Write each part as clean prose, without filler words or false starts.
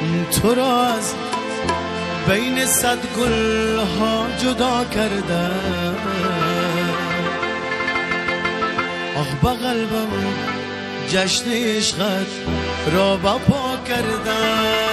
تو را از بین صد گل ها جدا کرده، آخ با قلبم جشن عشقت را بپا کرده.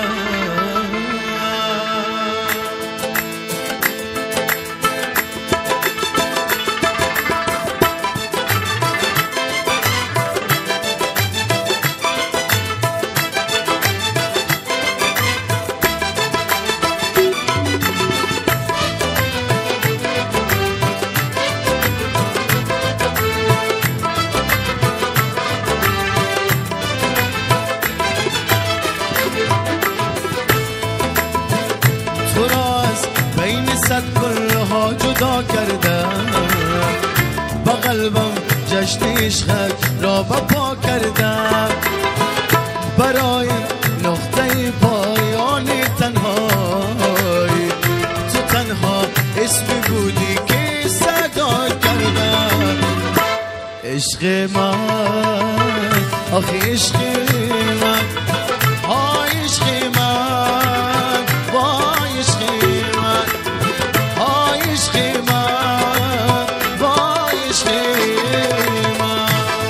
تو را از بین صد گل ها جدا کردم، با قلبم جشن عشقت را بپا کردم. برای نقطه پایان تنهایی تو تنها اسمی بودی که صدا کردم. عشق من آخه عشق من، آی عشق من، وای عشق من، آی عشق من، وای عشق من.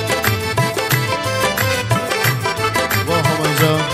وا همان جان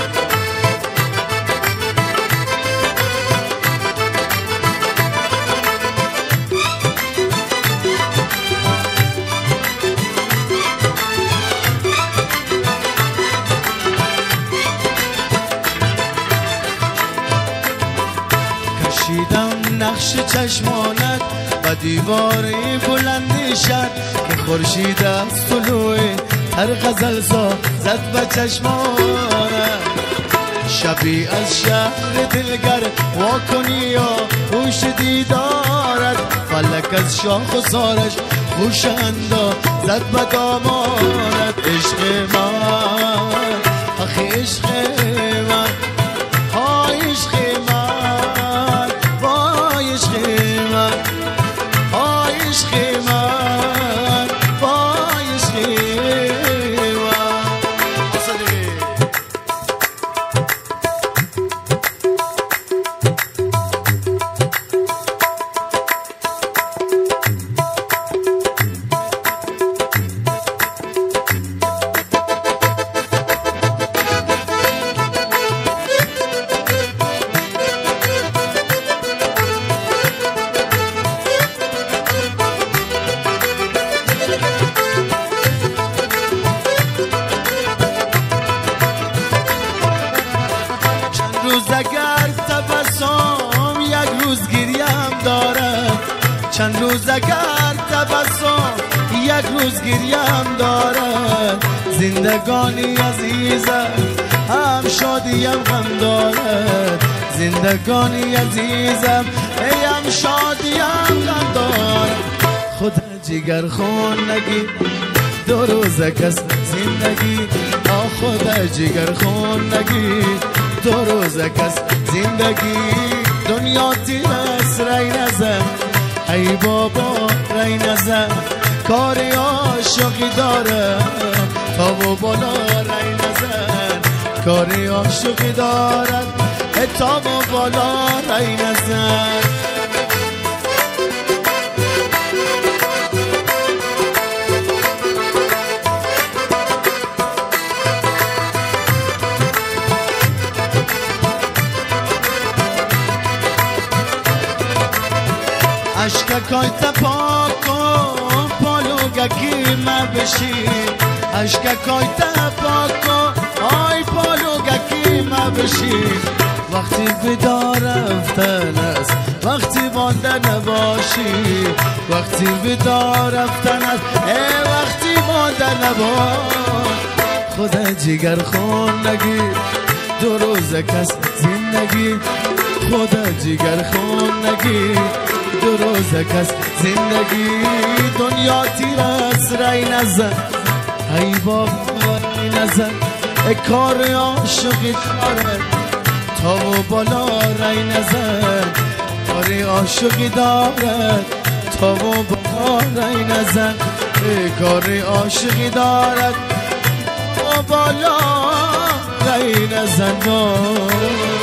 کشیدم نقش چشمانت و دیواری بلندی شد که خورشید از طلوع هر غزل سا زد به چشمانت. شبی از شهر دلگر واکنی یا خوش دیدارت، فلک از شاخ و سارش خوش انداز زد به دامانت. عشق من آخه عشق من، های عشق من، وای عشق من، های عشق من، وای عشق من. اگر تبسم یک روز گریم دارد، چند روز اگر تبسم یک روز گریم دارد. زندگانی عزیزم هم شادیم غم دارد، زندگانی عزیزم هم شادیم غم دارد. خدا جگر خون نگی دو روز کس زندگی، آه خدا جگر خون نگی دو روز کس زندگی. دنیا تیر است رای نزن ای بابا رای نزن، کار عاشقی داره تا و بالا رای نزن، کار عاشقی دارد تا و بالا رای نزن. اشککای تپاکو پالوگکی مبشی، اشککای تپاکو آی پالوگکی مبشی. وقتی بیدار رفتن است وقتی مانده نباشی، وقتی بیدار رفتن است وقتی مانده نباش. خدا جگر خون نگی دو روز کس زندگی، خدا جگر خون نگی دو روز کس زندگی. دنیا تیر است رای نزن ای بابا رای نزن، کار عاشقی دارد تا و بالا رای نزن، کار عاشقی دارد تا و بالا رای نزن، کار عاشقی دارد تا و بالا رای نزن.